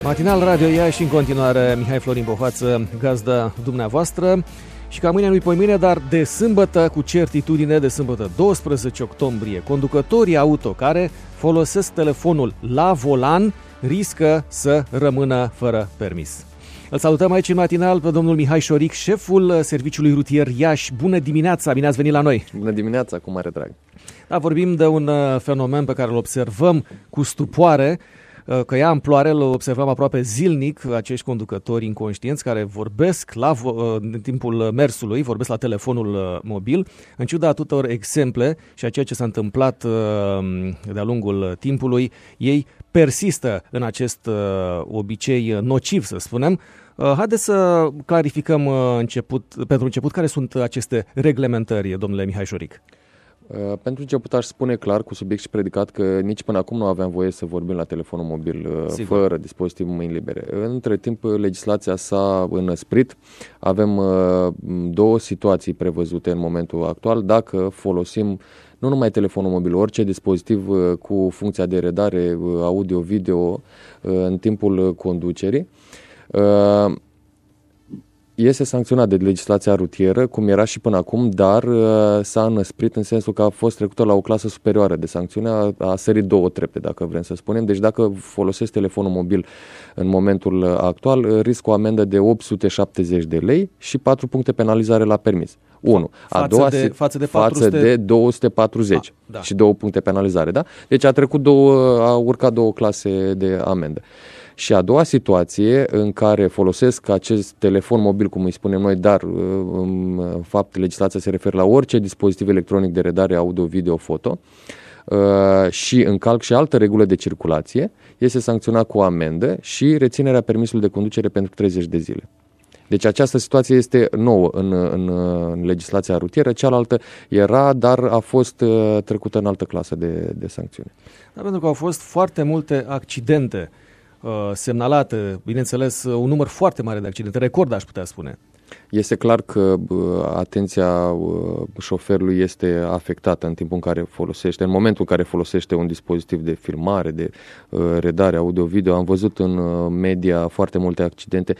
Matinal Radio Iași, în continuare Mihai Florin Bohoață, gazda dumneavoastră. Și ca mâine nu-i poimâine, dar de sâmbătă, cu certitudine, de sâmbătă 12 octombrie, conducătorii auto care folosesc telefonul la volan riscă să rămână fără permis. Îl salutăm aici în matinal pe domnul Mihai Șoric, șeful Serviciului Rutier Iași. Bună dimineața, bine ați venit la noi! Bună dimineața, cu mare drag! Da, vorbim de un fenomen pe care îl observăm cu stupoare, că ia amploare, îl observăm aproape zilnic, acești conducători inconștienți care vorbesc în timpul mersului, vorbesc la telefonul mobil. În ciuda atâtor exemple și a ceea ce s-a întâmplat de-a lungul timpului, ei persistă în acest obicei nociv, să spunem. Haideți să clarificăm pentru început care sunt aceste reglementări, domnule Mihai Șoric. Pentru început aș spune clar, cu subiect și predicat, că nici până acum nu aveam voie să vorbim la telefonul mobil fără dispozitiv mâini libere. Între timp, legislația s-a înăsprit. Avem două situații prevăzute în momentul actual. Dacă folosim nu numai telefonul mobil, orice dispozitiv cu funcția de redare audio-video în timpul conducerii, este sancționat de legislația rutieră, cum era și până acum, dar s-a înăsprit în sensul că a fost trecută la o clasă superioară de sancțiune, a sărit două trepte, dacă vrem să spunem. Deci dacă folosesc telefonul mobil în momentul actual, risc o amendă de 870 de lei și 4 puncte penalizare la permis. 1. Față de 240 da. Și 2 puncte penalizare. Da? Deci a urcat două clase de amendă. Și a doua situație în care folosesc acest telefon mobil, cum îi spunem noi, dar în fapt legislația se referă la orice dispozitiv electronic de redare audio, video, foto și încalc și altă regulă de circulație, este sancționat cu amendă și reținerea permisului de conducere pentru 30 de zile. Deci această situație este nouă în legislația rutieră, cealaltă era, dar a fost trecută în altă clasă de sancțiune. Da, pentru că au fost foarte multe accidente semnalate, bineînțeles, un număr foarte mare de accidente, record aș putea spune. Este clar că atenția șoferului este afectată în timpul în care folosește, în momentul în care folosește un dispozitiv de filmare, de redare audio-video. Am văzut în media foarte multe accidente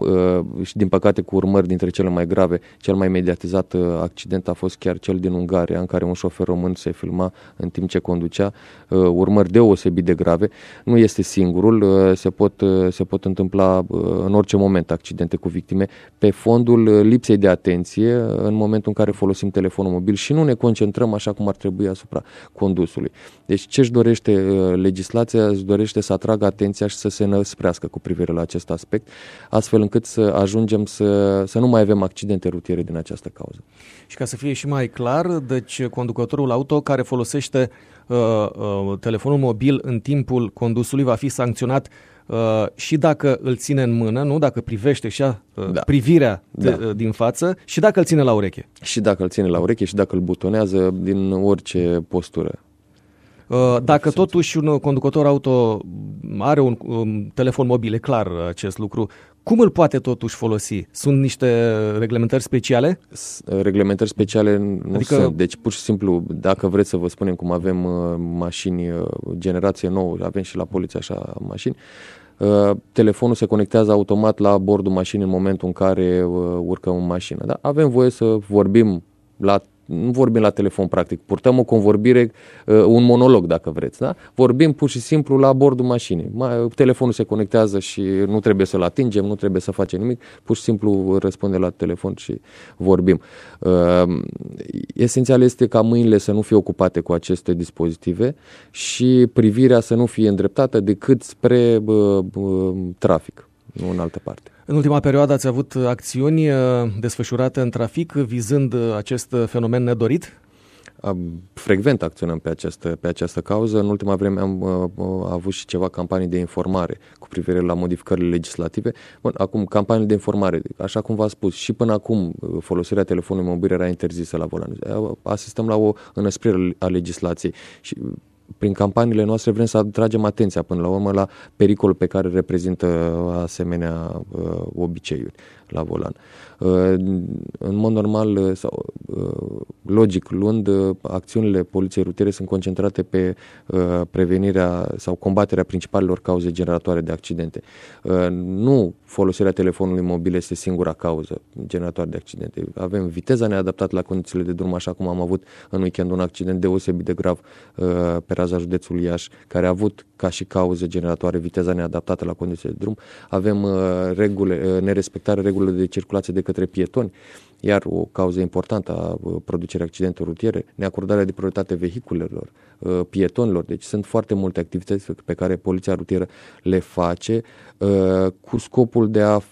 și din păcate cu urmări dintre cele mai grave. Cel mai mediatizat accident a fost chiar cel din Ungaria, în care un șofer român se filma în timp ce conducea, urmări deosebit de grave. Nu este singurul, se pot întâmpla în orice moment accidente cu victime pe fondul lipsei de atenție în momentul în care folosim telefonul mobil și nu ne concentrăm așa cum ar trebui asupra condusului. Deci ce își dorește legislația? Își dorește să atragă atenția și să se înăsprească cu privire la acest aspect, astfel încât să ajungem să nu mai avem accidente rutiere din această cauză. Și ca să fie și mai clar, deci conducătorul auto care folosește telefonul mobil în timpul condusului va fi sancționat și dacă îl ține în mână, nu? Dacă privește și privirea din față și dacă îl ține la ureche. Și dacă îl ține la ureche și dacă îl butonează din orice postură. Dacă totuși un conducător auto are un telefon mobil, e clar acest lucru, cum îl poate totuși folosi? Sunt niște reglementări speciale? Reglementări speciale nu sunt. Deci pur și simplu, dacă vreți să vă spunem cum avem mașini generație nouă, avem și la poliție așa mașini, telefonul se conectează automat la bordul mașinii în momentul în care urcăm în mașină. Da? Avem voie să vorbim nu vorbim la telefon practic, purtăm o convorbire, un monolog dacă vreți, da? Vorbim pur și simplu la bordul mașinii. Telefonul se conectează și nu trebuie să-l atingem, nu trebuie să facem nimic, pur și simplu răspunde la telefon și vorbim. Esențial este ca mâinile să nu fie ocupate cu aceste dispozitive și privirea să nu fie îndreptată decât spre trafic, nu în altă parte. În ultima perioadă ați avut acțiuni desfășurate în trafic vizând acest fenomen nedorit? Frecvent acționăm pe această cauză. În ultima vreme am avut și ceva campanii de informare cu privire la modificările legislative. Bun, acum, campanii de informare, așa cum v-am spus, și până acum folosirea telefonului mobil era interzisă la volan. Asistăm la o înăsprire a legislației și prin campaniile noastre vrem să atragem atenția până la urmă la pericolul pe care reprezintă asemenea obiceiuri la volan. În mod normal sau logic luând, acțiunile poliției rutiere sunt concentrate pe prevenirea sau combaterea principalelor cauze generatoare de accidente. Nu folosirea telefonului mobil este singura cauză generatoare de accidente. Avem viteza neadaptată la condițiile de drum, așa cum am avut în weekend un accident deosebit de grav pe raza județului Iași, care a avut ca și cauză generatoare viteza neadaptată la condițiile de drum. Avem nerespectarea regulilor de circulație de către pietoni, iar o cauză importantă a producerii accidentelor rutiere, neacordarea de prioritate vehiculelor, pietonilor. Deci sunt foarte multe activități pe care poliția rutieră le face cu scopul de a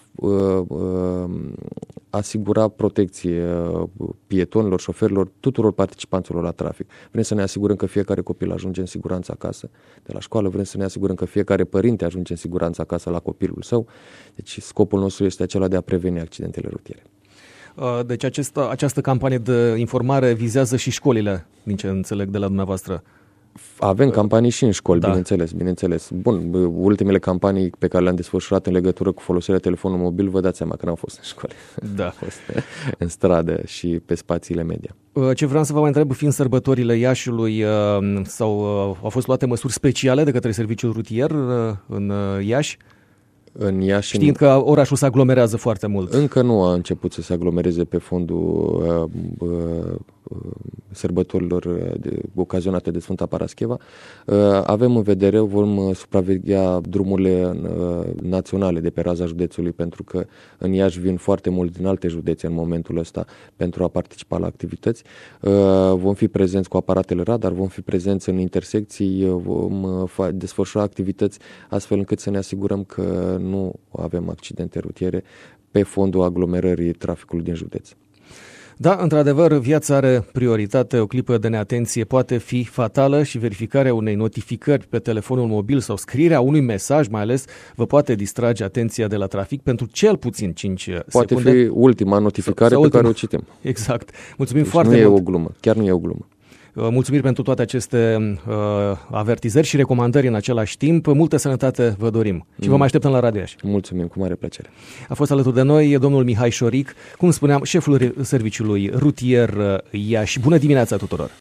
asigura protecție pietonilor, șoferilor, tuturor participanților la trafic. Vrem să ne asigurăm că fiecare copil ajunge în siguranță acasă de la școală, vrem să ne asigurăm că fiecare părinte ajunge în siguranță acasă la copilul său. Deci scopul nostru este acela de a preveni accidentele rutiere. Deci această campanie de informare vizează și școlile, din ce înțeleg de la dumneavoastră. Avem campanii și în școli, da. bineînțeles. Bun, ultimele campanii pe care le-am desfășurat în legătură cu folosirea telefonului mobil, vă dați seama că n-au fost în școli. Da. Au fost în stradă și pe spațiile media. Ce vreau să vă mai întreb, fiind sărbătorile Iașiului, au fost luate măsuri speciale de către serviciul rutier în Iași? În Iași, știind că orașul se aglomerează foarte mult. Încă nu a început să se aglomereze pe fondul sărbătorilor ocazionate de Sfânta Parascheva. Avem în vedere, vom supraveghea drumurile naționale de pe raza județului, pentru că în Iași vin foarte mulți din alte județe în momentul ăsta pentru a participa la activități. Vom fi prezenți cu aparatele radar, vom fi prezenți în intersecții, vom desfășura activități astfel încât să ne asigurăm că nu avem accidente rutiere pe fondul aglomerării traficului din județ. Da, într-adevăr, viața are prioritate, o clipă de neatenție poate fi fatală și verificarea unei notificări pe telefonul mobil sau scrierea unui mesaj, mai ales, vă poate distrage atenția de la trafic pentru cel puțin 5 secunde. Poate fi ultima notificare pe care o citim. Exact. Mulțumim deci foarte mult. Nu e o glumă, chiar nu e o glumă. Mulțumiri pentru toate aceste avertizări și recomandări în același timp. Multă sănătate vă dorim și vă mai așteptăm la Radio Iași. Mulțumim, cu mare plăcere. A fost alături de noi domnul Mihai Șoric, cum spuneam, șeful serviciului rutier Iași. Bună dimineața tuturor!